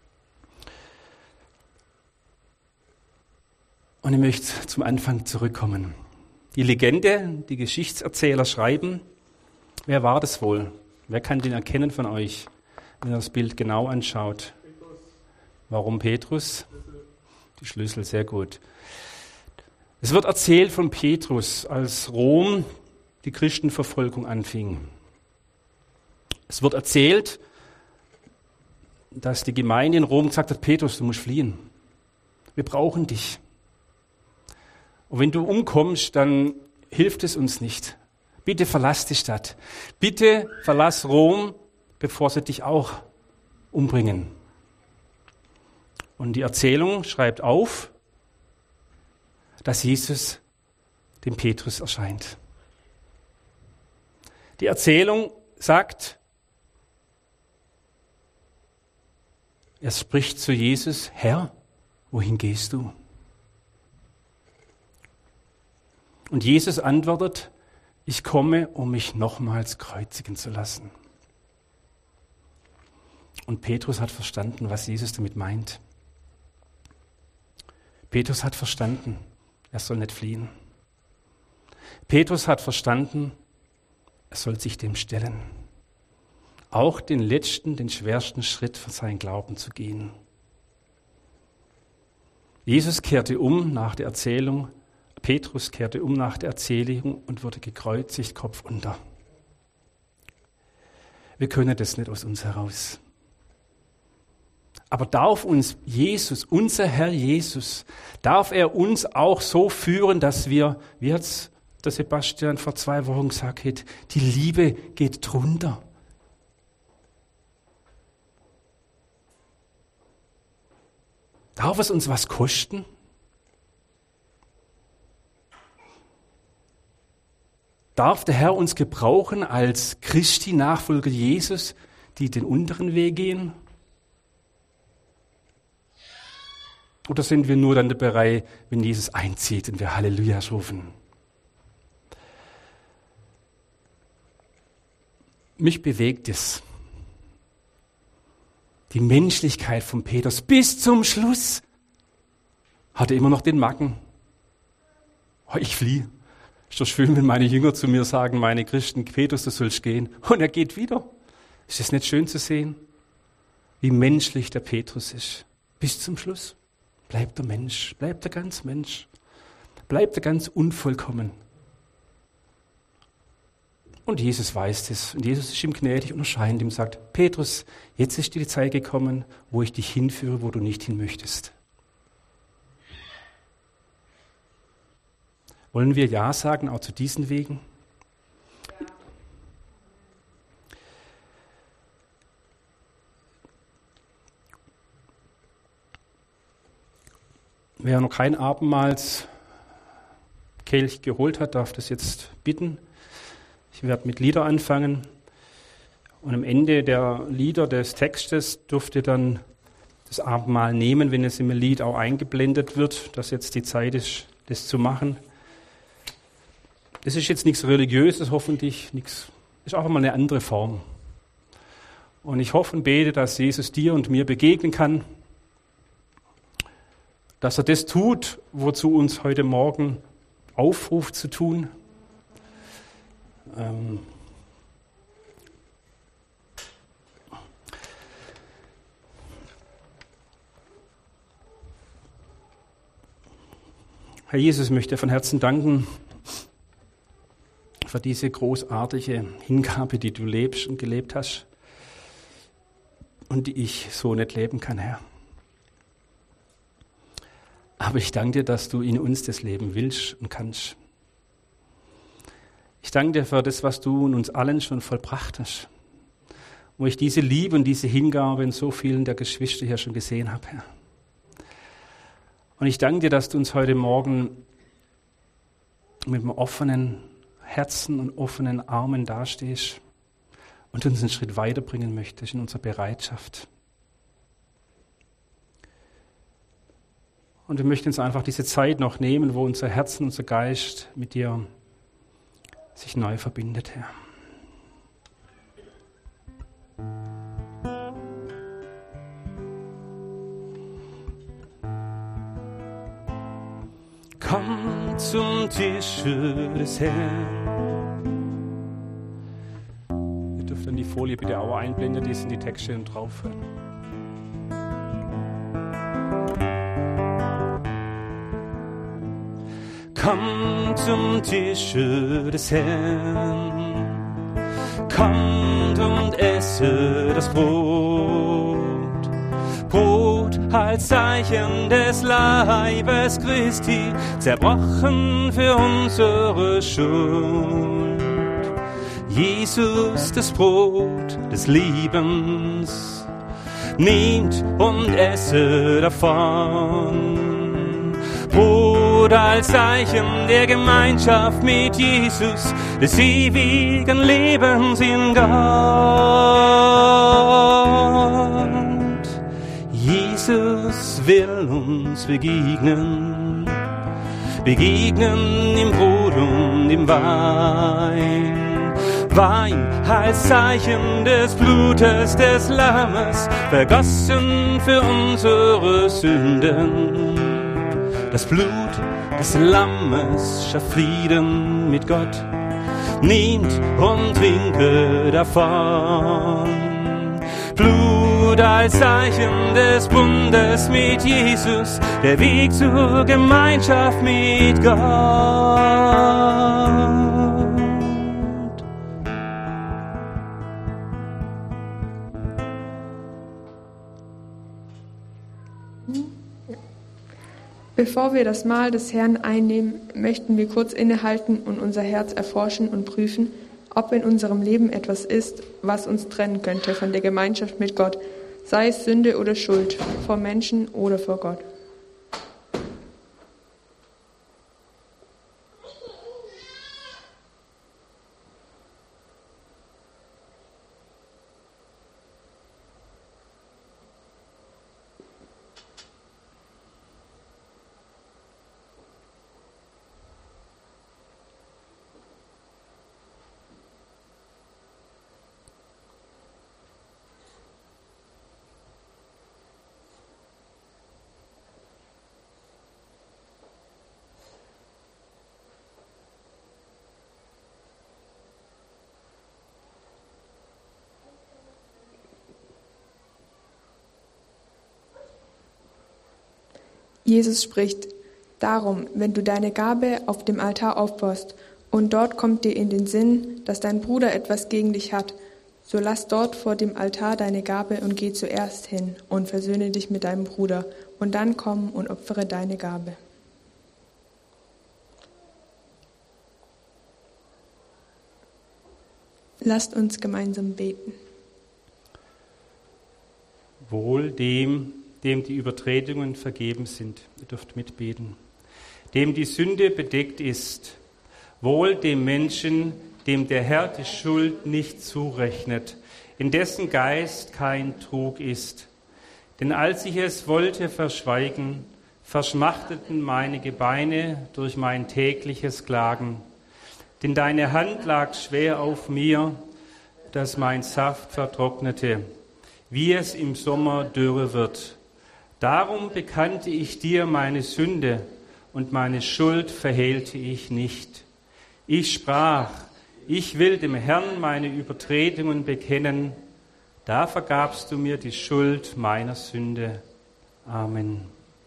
Und ich möchte zum Anfang zurückkommen. Die Legende, die Geschichtserzähler schreiben, wer war das wohl? Wer kann den erkennen von euch, wenn er das Bild genau anschaut? Petrus. Warum Petrus? Die Schlüssel, sehr gut. Es wird erzählt von Petrus, als Rom die Christenverfolgung anfing. Es wird erzählt, dass die Gemeinde in Rom gesagt hat, Petrus, du musst fliehen. Wir brauchen dich. Und wenn du umkommst, dann hilft es uns nicht. Bitte verlass die Stadt. Bitte verlass Rom, bevor sie dich auch umbringen. Und die Erzählung schreibt auf, dass Jesus dem Petrus erscheint. Die Erzählung sagt, er spricht zu Jesus, Herr, wohin gehst du? Und Jesus antwortet, ich komme, um mich nochmals kreuzigen zu lassen. Und Petrus hat verstanden, was Jesus damit meint. Petrus hat verstanden, er soll nicht fliehen. Petrus hat verstanden, er soll sich dem stellen. Auch den letzten, den schwersten Schritt für seinen Glauben zu gehen. Jesus kehrte um nach der Erzählung, Petrus kehrte um nach der Erzählung und wurde gekreuzigt, Kopf unter. Wir können das nicht aus uns heraus. Aber darf uns Jesus, unser Herr Jesus, darf er uns auch so führen, dass wir, wie hat's der Sebastian vor 2 Wochen gesagt hat, die Liebe geht drunter. Darf es uns was kosten? Darf der Herr uns gebrauchen als Christi Nachfolger Jesus, die den unteren Weg gehen? Oder sind wir nur dann dabei, wenn Jesus einzieht und wir Halleluja rufen? Mich bewegt es. Die Menschlichkeit von Petrus bis zum Schluss hat er immer noch den Macken. Oh, ich fliehe. Ist doch schön, wenn meine Jünger zu mir sagen, meine Christen, Petrus, du sollst gehen. Und er geht wieder. Ist das nicht schön zu sehen, wie menschlich der Petrus ist? Bis zum Schluss. Bleibt er Mensch, bleibt er ganz Mensch, bleibt er ganz unvollkommen. Und Jesus weiß das. Und Jesus ist ihm gnädig und erscheint ihm, sagt, Petrus, jetzt ist die Zeit gekommen, wo ich dich hinführe, wo du nicht hin möchtest. Wollen wir Ja sagen, auch zu diesen Wegen? Wer noch kein Abendmahlskelch geholt hat, darf das jetzt bitten. Ich werde mit Lieder anfangen. Und am Ende der Lieder des Textes dürft ihr dann das Abendmahl nehmen, wenn es im Lied auch eingeblendet wird, dass jetzt die Zeit ist, das zu machen. Das ist jetzt nichts Religiöses, hoffentlich nichts. Das ist einfach mal eine andere Form. Und ich hoffe und bete, dass Jesus dir und mir begegnen kann, dass er das tut, wozu uns heute Morgen aufruft zu tun. Herr Jesus, ich möchte von Herzen danken für diese großartige Hingabe, die du lebst und gelebt hast und die ich so nicht leben kann, Herr. Aber ich danke dir, dass du in uns das Leben willst und kannst. Ich danke dir für das, was du in uns allen schon vollbracht hast, wo ich diese Liebe und diese Hingabe in so vielen der Geschwister hier schon gesehen habe, Herr. Und ich danke dir, dass du uns heute Morgen mit einem offenen Herzen und offenen Armen dastehst und uns einen Schritt weiterbringen möchtest in unserer Bereitschaft. Und wir möchten uns einfach diese Zeit noch nehmen, wo unser Herz und unser Geist mit dir sich neu verbindet, Herr. Komm zum Tische des Herrn. Ihr dürft dann die Folie bitte auch einblenden, die sind die Texte drauf. Komm zum Tische des Herrn, kommt und esse das Brot. Brot als Zeichen des Leibes Christi, zerbrochen für unsere Schuld. Jesus, das Brot des Lebens, nehmt und esse davon. Brot als Zeichen der Gemeinschaft mit Jesus, des ewigen Lebens in Gott. Jesus will uns begegnen, begegnen im Brot und im Wein. Wein als Zeichen des Blutes des Lammes, vergossen für unsere Sünden. Das Blut des Lammes schafft Frieden mit Gott. Nehmt und trinke davon. Blut als Zeichen des Bundes mit Jesus, der Weg zur Gemeinschaft mit Gott. Bevor wir das Mahl des Herrn einnehmen, möchten wir kurz innehalten und unser Herz erforschen und prüfen, ob in unserem Leben etwas ist, was uns trennen könnte von der Gemeinschaft mit Gott, sei es Sünde oder Schuld, vor Menschen oder vor Gott. Jesus spricht: Darum, wenn du deine Gabe auf dem Altar aufbaust und dort kommt dir in den Sinn, dass dein Bruder etwas gegen dich hat, so lass dort vor dem Altar deine Gabe und geh zuerst hin und versöhne dich mit deinem Bruder und dann komm und opfere deine Gabe. Lasst uns gemeinsam beten. Wohl dem, dem die Übertretungen vergeben sind. Ihr dürft mitbeten. Dem die Sünde bedeckt ist. Wohl dem Menschen, dem der Herr die Schuld nicht zurechnet, in dessen Geist kein Trug ist. Denn als ich es wollte verschweigen, verschmachteten meine Gebeine durch mein tägliches Klagen. Denn deine Hand lag schwer auf mir, dass mein Saft vertrocknete, wie es im Sommer dürre wird. Darum bekannte ich dir meine Sünde, und meine Schuld verhehlte ich nicht. Ich sprach, ich will dem Herrn meine Übertretungen bekennen. Da vergabst du mir die Schuld meiner Sünde. Amen.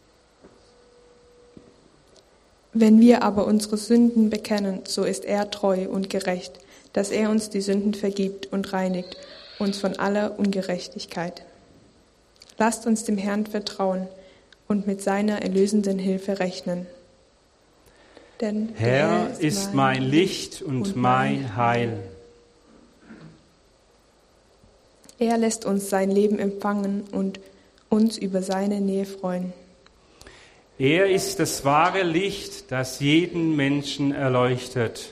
Wenn wir aber unsere Sünden bekennen, so ist er treu und gerecht, dass er uns die Sünden vergibt und reinigt uns von aller Ungerechtigkeit. Lasst uns dem Herrn vertrauen und mit seiner erlösenden Hilfe rechnen. Denn Herr ist mein Licht und mein Heil. Er lässt uns sein Leben empfangen und uns über seine Nähe freuen. Er ist das wahre Licht, das jeden Menschen erleuchtet.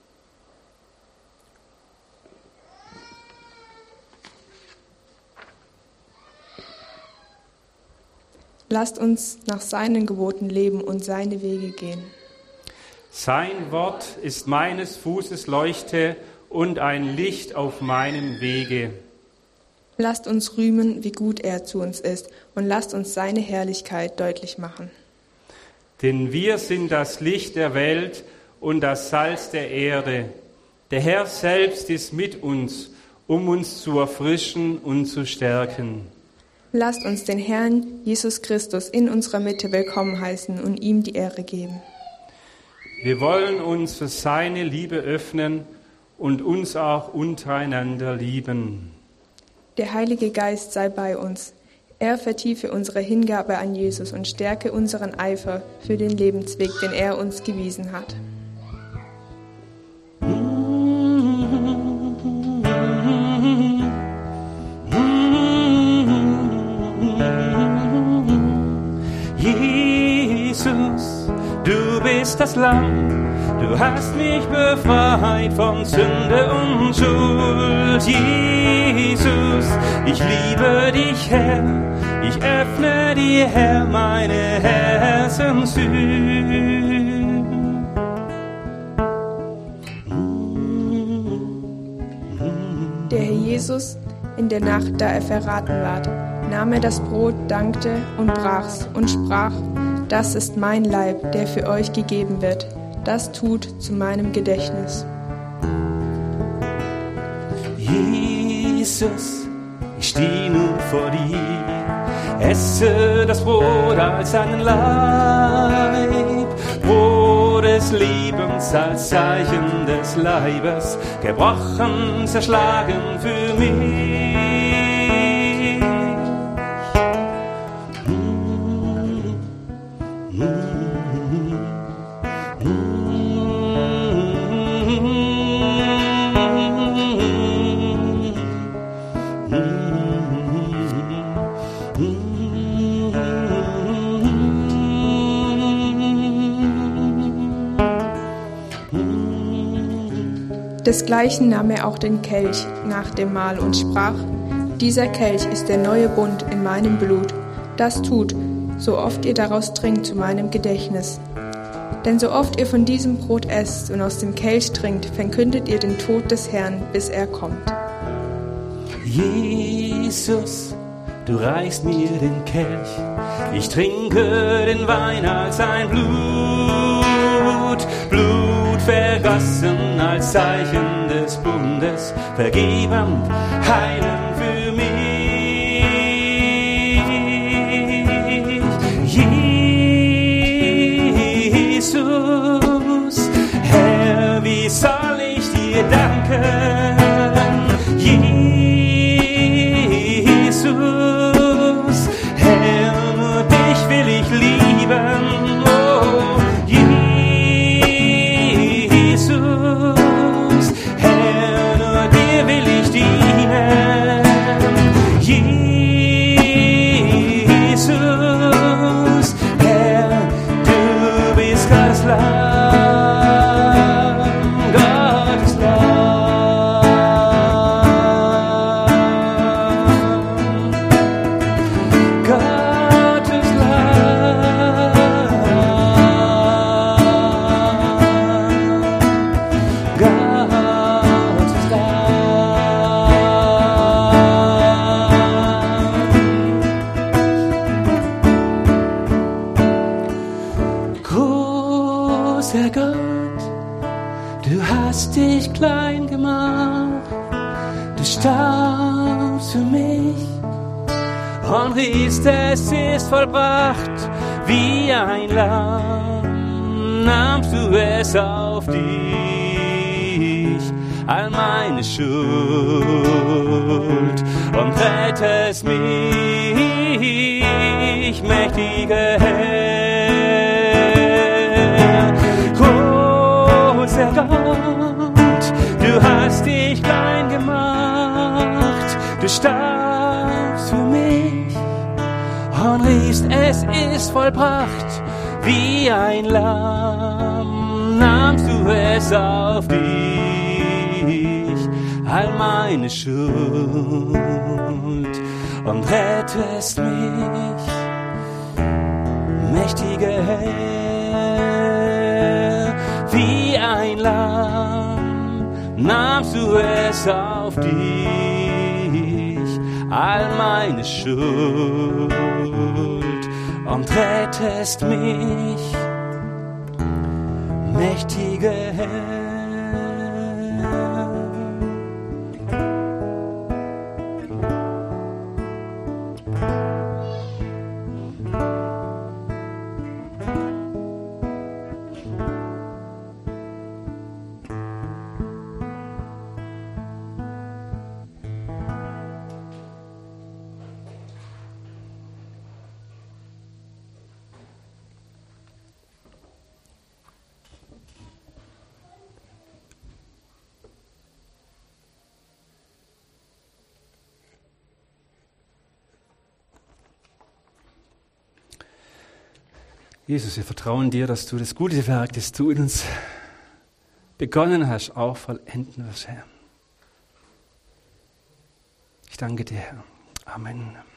Lasst uns nach seinen Geboten leben und seine Wege gehen. Sein Wort ist meines Fußes Leuchte und ein Licht auf meinem Wege. Lasst uns rühmen, wie gut er zu uns ist, und lasst uns seine Herrlichkeit deutlich machen. Denn wir sind das Licht der Welt und das Salz der Erde. Der Herr selbst ist mit uns, um uns zu erfrischen und zu stärken. Lasst uns den Herrn Jesus Christus in unserer Mitte willkommen heißen und ihm die Ehre geben. Wir wollen uns für seine Liebe öffnen und uns auch untereinander lieben. Der Heilige Geist sei bei uns. Er vertiefe unsere Hingabe an Jesus und stärke unseren Eifer für den Lebensweg, den er uns gewiesen hat. Jesus, du bist das Lamm, du hast mich befreit von Sünde und Schuld. Jesus, ich liebe dich, Herr, ich öffne dir, Herr, meine Herzenstür. Der Herr Jesus, in der Nacht, da er verraten ward, nahm er das Brot, dankte und brach's und sprach: Das ist mein Leib, der für euch gegeben wird. Das tut zu meinem Gedächtnis. Jesus, ich stehe nun vor dir, esse das Brot als einen Leib, Brot des Lebens als Zeichen des Leibes, gebrochen, zerschlagen für mich. Desgleichen nahm er auch den Kelch nach dem Mahl und sprach: Dieser Kelch ist der neue Bund in meinem Blut. Das tut, so oft ihr daraus trinkt, zu meinem Gedächtnis. Denn so oft ihr von diesem Brot esst und aus dem Kelch trinkt, verkündet ihr den Tod des Herrn, bis er kommt. Jesus, du reichst mir den Kelch, ich trinke den Wein als ein Blut, Blut vergossen als Zeichen des Bundes, vergebend, heilend für mich. Jesus, Herr, wie soll ich dir danken? Jesus, Herr, nur dich will ich lieben. Oh, Jesus, Herr, nur dir will ich dienen. hast dich klein gemacht, du starbst für mich und riefst, es ist vollbracht, wie ein Lamm nahmst du es auf dich, all meine Schuld und rettest mich, mächtiger Herr. Großer Gott, du hast dich klein gemacht, du starbst für mich und riefst, es ist vollbracht, wie ein Lamm nahmst du es auf dich, all meine Schuld und rettest mich, mächtiger Herr. Wie ein Lamm nahmst du es auf dich, all meine Schuld und rettest mich, mächtiger Herr. Jesus, wir vertrauen dir, dass du das gute Werk, das du in uns begonnen hast, auch vollenden wirst, Herr. Ich danke dir, Herr. Amen.